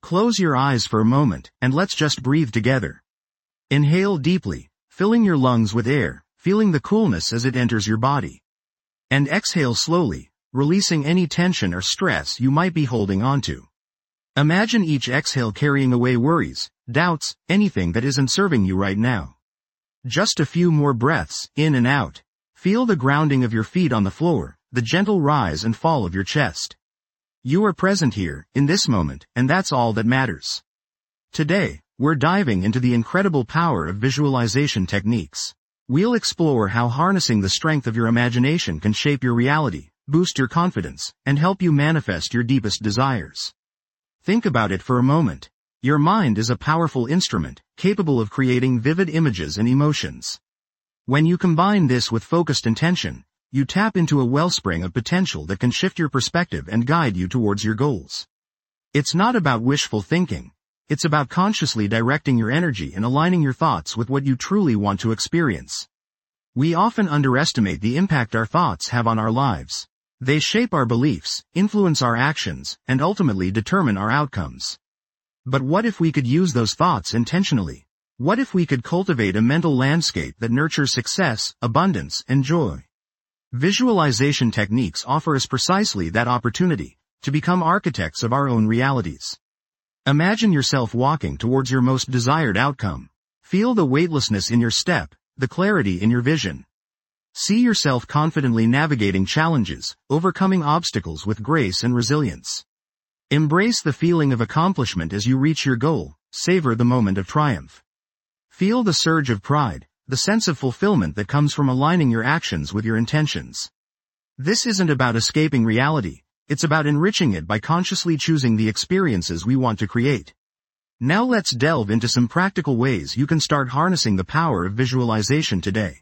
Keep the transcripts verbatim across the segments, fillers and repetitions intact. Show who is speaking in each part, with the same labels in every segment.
Speaker 1: Close your eyes for a moment, and let's just breathe together. Inhale deeply, filling your lungs with air, feeling the coolness as it enters your body. And exhale slowly, releasing any tension or stress you might be holding onto. Imagine each exhale carrying away worries, doubts, anything that isn't serving you right now. Just a few more breaths, in and out. Feel the grounding of your feet on the floor, the gentle rise and fall of your chest. You are present here, in this moment, and that's all that matters. Today, we're diving into the incredible power of visualization techniques. We'll explore how harnessing the strength of your imagination can shape your reality, boost your confidence, and help you manifest your deepest desires. Think about it for a moment. Your mind is a powerful instrument, capable of creating vivid images and emotions. When you combine this with focused intention, you tap into a wellspring of potential that can shift your perspective and guide you towards your goals. It's not about wishful thinking. It's about consciously directing your energy and aligning your thoughts with what you truly want to experience. We often underestimate the impact our thoughts have on our lives. They shape our beliefs, influence our actions, and ultimately determine our outcomes. But what if we could use those thoughts intentionally? What if we could cultivate a mental landscape that nurtures success, abundance, and joy? Visualization techniques offer us precisely that opportunity, to become architects of our own realities. Imagine yourself walking towards your most desired outcome. Feel the weightlessness in your step, the clarity in your vision. See yourself confidently navigating challenges, overcoming obstacles with grace and resilience. Embrace the feeling of accomplishment as you reach your goal, savor the moment of triumph. Feel the surge of pride, the sense of fulfillment that comes from aligning your actions with your intentions. This isn't about escaping reality, it's about enriching it by consciously choosing the experiences we want to create. Now let's delve into some practical ways you can start harnessing the power of visualization today.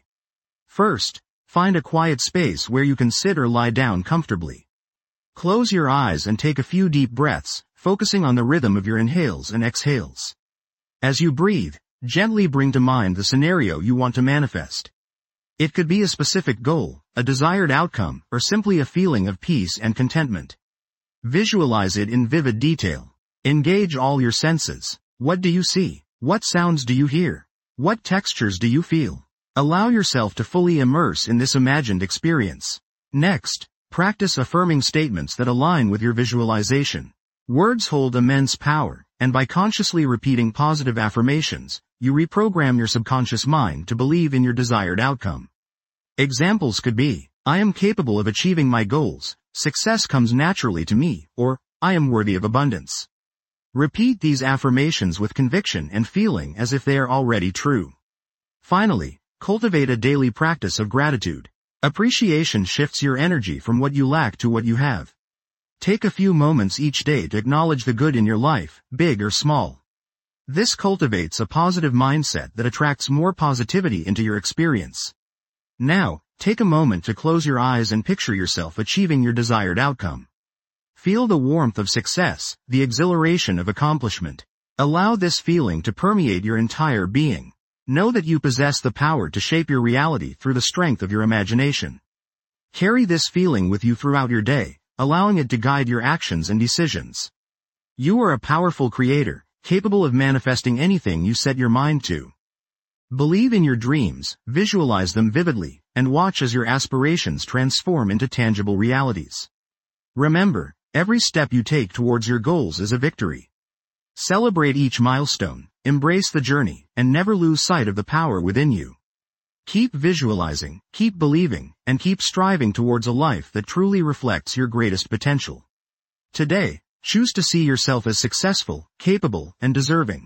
Speaker 1: First, find a quiet space where you can sit or lie down comfortably. Close your eyes and take a few deep breaths, focusing on the rhythm of your inhales and exhales. As you breathe, gently bring to mind the scenario you want to manifest. It could be a specific goal, a desired outcome, or simply a feeling of peace and contentment. Visualize it in vivid detail. Engage all your senses. What do you see? What sounds do you hear? What textures do you feel? Allow yourself to fully immerse in this imagined experience. Next, practice affirming statements that align with your visualization. Words hold immense power, and by consciously repeating positive affirmations, you reprogram your subconscious mind to believe in your desired outcome. Examples could be, I am capable of achieving my goals, success comes naturally to me, or, I am worthy of abundance. Repeat these affirmations with conviction and feeling as if they are already true. Finally, cultivate a daily practice of gratitude. Appreciation shifts your energy from what you lack to what you have. Take a few moments each day to acknowledge the good in your life, big or small. This cultivates a positive mindset that attracts more positivity into your experience. Now, take a moment to close your eyes and picture yourself achieving your desired outcome. Feel the warmth of success, the exhilaration of accomplishment. Allow this feeling to permeate your entire being. Know that you possess the power to shape your reality through the strength of your imagination. Carry this feeling with you throughout your day, allowing it to guide your actions and decisions. You are a powerful creator, capable of manifesting anything you set your mind to. Believe in your dreams, visualize them vividly, and watch as your aspirations transform into tangible realities. Remember, every step you take towards your goals is a victory. Celebrate each milestone, embrace the journey, and never lose sight of the power within you. Keep visualizing, keep believing, and keep striving towards a life that truly reflects your greatest potential. Today, choose to see yourself as successful, capable, and deserving.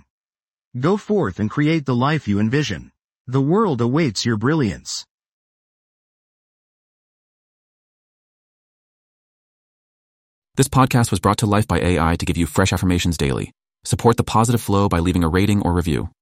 Speaker 1: Go forth and create the life you envision. The world awaits your brilliance.
Speaker 2: This podcast was brought to life by A I to give you fresh affirmations daily. Support the positive flow by leaving a rating or review.